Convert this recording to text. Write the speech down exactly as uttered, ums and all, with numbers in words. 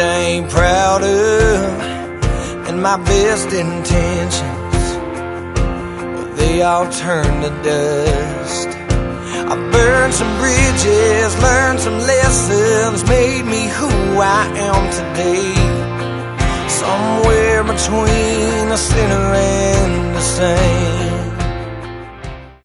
I ain't proud of, and my best intentions, well, they all turn to dust. I burned some bridges, learned some lessons, made me who I am today. Somewhere between a sinner and a saint.